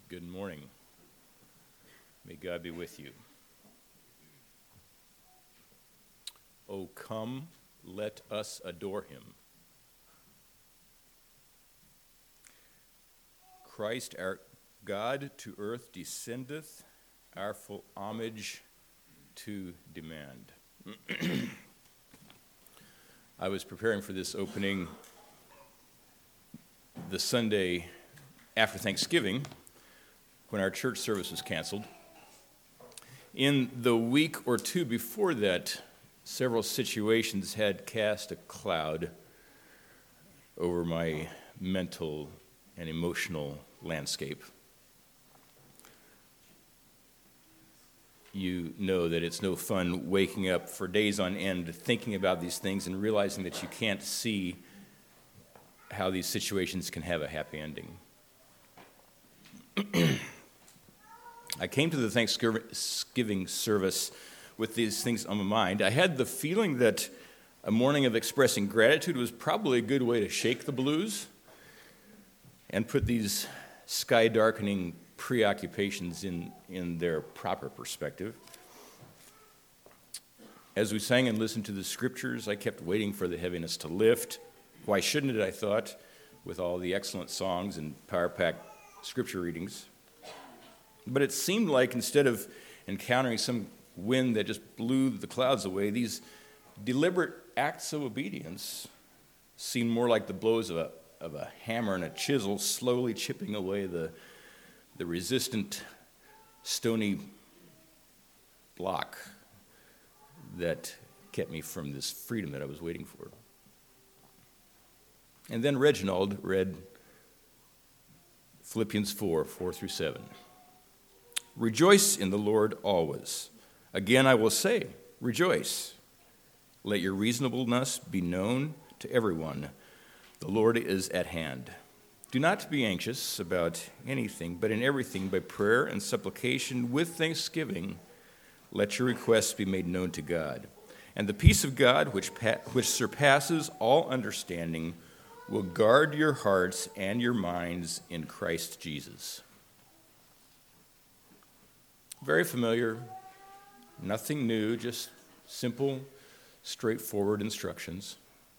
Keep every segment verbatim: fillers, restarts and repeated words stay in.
Good morning. May God be with you. O come, let us adore him. Christ our God to earth descendeth, our full homage to demand. I was preparing for this opening the Sunday after Thanksgiving, when our church service was canceled. In the week or two before that, several situations had cast a cloud over my mental and emotional landscape. You know that it's no fun waking up for days on end thinking about these things and realizing that you can't see how these situations can have a happy ending. I came to the Thanksgiving service with these things on my mind. I had the feeling that a morning of expressing gratitude was probably a good way to shake the blues and put these sky-darkening preoccupations in, in their proper perspective. As we sang and listened to the scriptures, I kept waiting for the heaviness to lift. Why shouldn't it, I thought, with all the excellent songs and power-packed scripture readings. But it seemed like instead of encountering some wind that just blew the clouds away, these deliberate acts of obedience seemed more like the blows of a, of a hammer and a chisel slowly chipping away the, the resistant stony block that kept me from this freedom that I was waiting for. And then Reginald read Philippians four, four through seven. Rejoice in the Lord always. Again, I will say, rejoice. Let your reasonableness be known to everyone. The Lord is at hand. Do not be anxious about anything, but in everything, by prayer and supplication with thanksgiving, let your requests be made known to God. And the peace of God, which, pa- which surpasses all understanding, will guard your hearts and your minds in Christ Jesus. Very familiar, nothing new, just simple, straightforward instructions.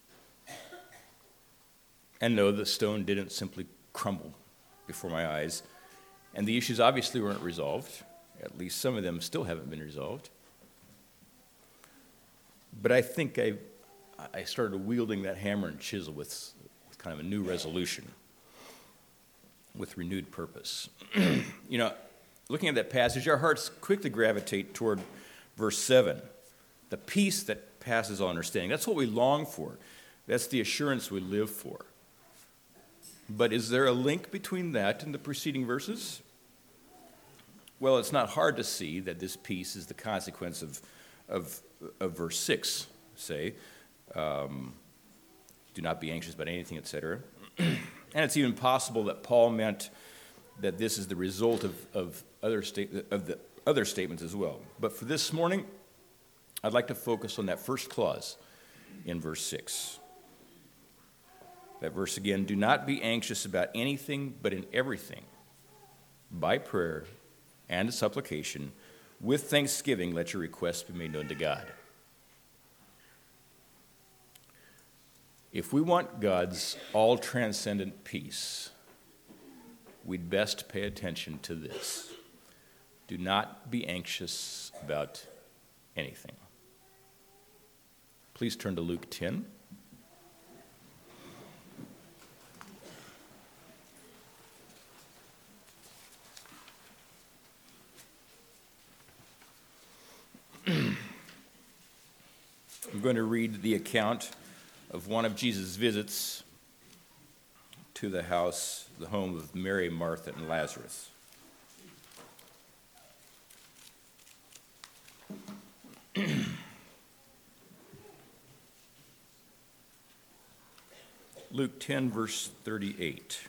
And no, the stone didn't simply crumble before my eyes, and the issues obviously weren't resolved. At least some of them still haven't been resolved. But I think I, I started wielding that hammer and chisel with kind of a new resolution with renewed purpose. You know, looking at that passage, our hearts quickly gravitate toward verse seven, the peace that passes all understanding. That's what we long for. That's the assurance we live for. But is there a link between that and the preceding verses? Well, it's not hard to see that this peace is the consequence of, of, of verse six, say, um, do not be anxious about anything, et cetera. And it's even possible that Paul meant that this is the result of, of, other state, of the other statements as well. But for this morning, I'd like to focus on that first clause in verse six. That verse again, do not be anxious about anything, but in everything, by prayer and supplication, with thanksgiving, let your requests be made known to God. If we want God's all-transcendent peace, we'd best pay attention to this. Do not be anxious about anything. Please turn to Luke ten. I'm going to read the account of one of Jesus' visits to the house, the home of Mary, Martha, and Lazarus. Luke ten, verse thirty-eight.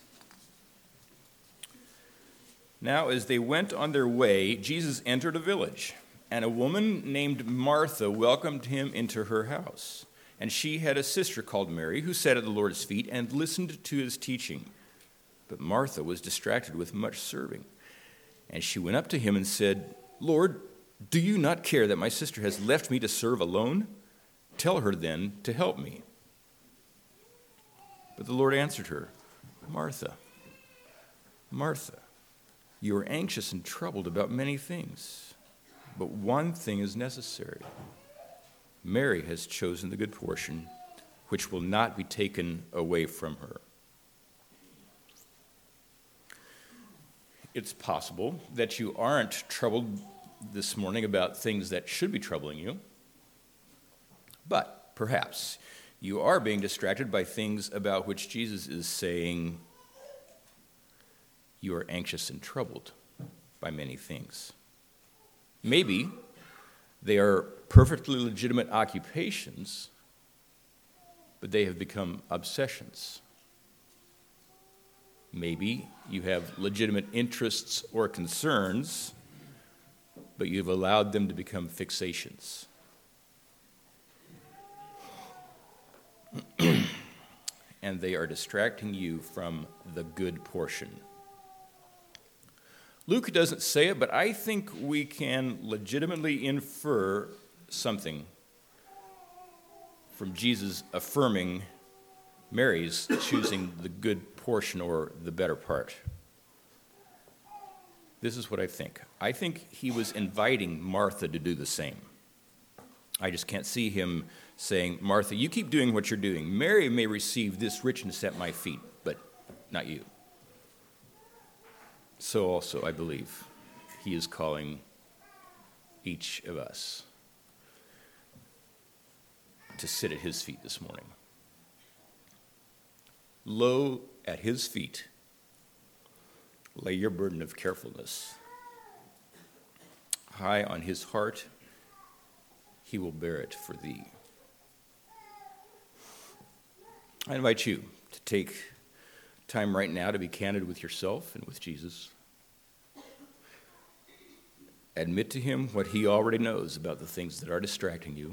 Now, as they went on their way, Jesus entered a village, and a woman named Martha welcomed him into her house. And she had a sister called Mary, who sat at the Lord's feet and listened to his teaching. but Martha was distracted with much serving. And she went up to him and said, Lord, do you not care that my sister has left me to serve alone? Tell her then to help me. But the Lord answered her, Martha, Martha, you are anxious and troubled about many things, but one thing is necessary. Mary has chosen the good portion, which will not be taken away from her. It's possible that you aren't troubled this morning about things that should be troubling you, but perhaps you are being distracted by things about which Jesus is saying you are anxious and troubled by many things. Maybe they are perfectly legitimate occupations, but they have become obsessions. Maybe you have legitimate interests or concerns, but you've allowed them to become fixations. And they are distracting you from the good portion. Luke doesn't say it, but I think we can legitimately infer something from Jesus affirming Mary's choosing the good portion or the better part. This is what I think. I think he was inviting Martha to do the same. I just can't see him saying, Martha, you keep doing what you're doing. Mary may receive this richness at my feet, but not you. So also, I believe, he is calling each of us to sit at his feet this morning. Lo, at his feet, lay your burden of carefulness. High on his heart, he will bear it for thee. I invite you to take time right now to be candid with yourself and with Jesus. Admit to him what he already knows about the things that are distracting you,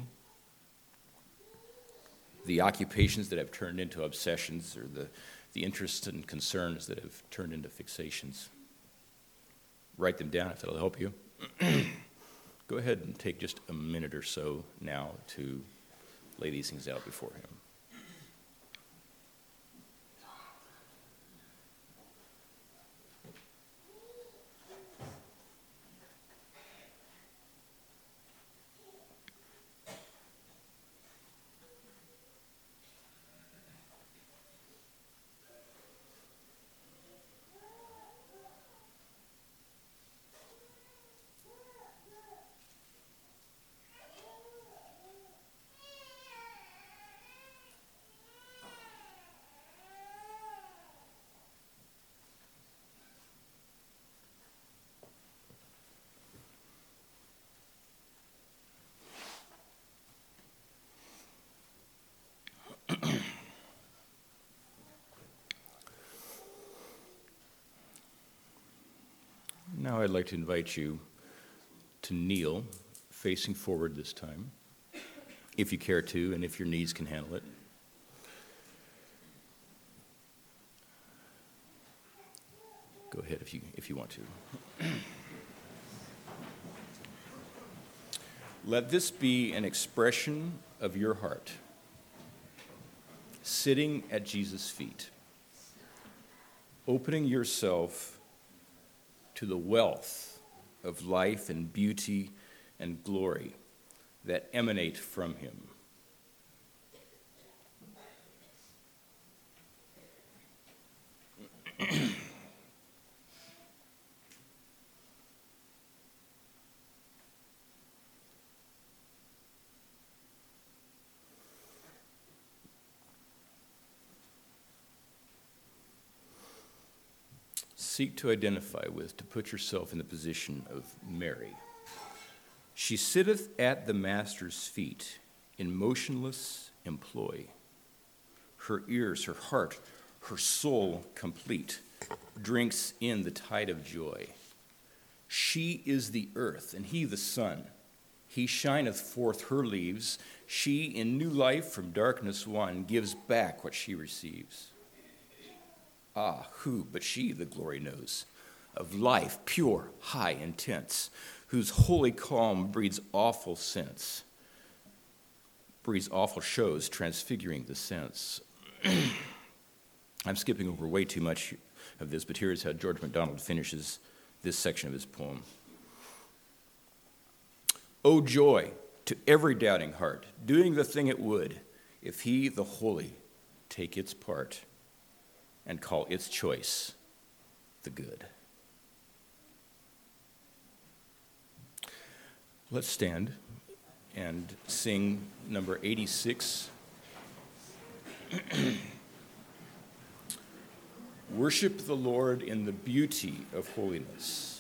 the occupations that have turned into obsessions, or the, the interests and concerns that have turned into fixations. Write them down if that'll help you. Go ahead and take just a minute or so now to lay these things out before him. Now I'd like to invite you to kneel, facing forward this time, if you care to, and if your knees can handle it. Go ahead if you if you want to. Let this be an expression of your heart, sitting at Jesus' feet, opening yourself to the wealth of life and beauty and glory that emanate from him. Seek to identify with, to put yourself in the position of Mary. She sitteth at the Master's feet in motionless employ. Her ears, her heart, her soul complete, drinks in the tide of joy. She is the earth, and he the sun. He shineth forth her leaves. She, in new life from darkness won, gives back what she receives. Ah, who but she the glory knows of life pure, high, intense, whose holy calm breeds awful sense, breeds awful shows, transfiguring the sense. I'm skipping over way too much of this, but here's how George MacDonald finishes this section of his poem. O joy to every doubting heart, doing the thing it would, if he, the holy, take its part and call its choice the good. Let's stand and sing number eighty-six. Worship the Lord in the beauty of holiness.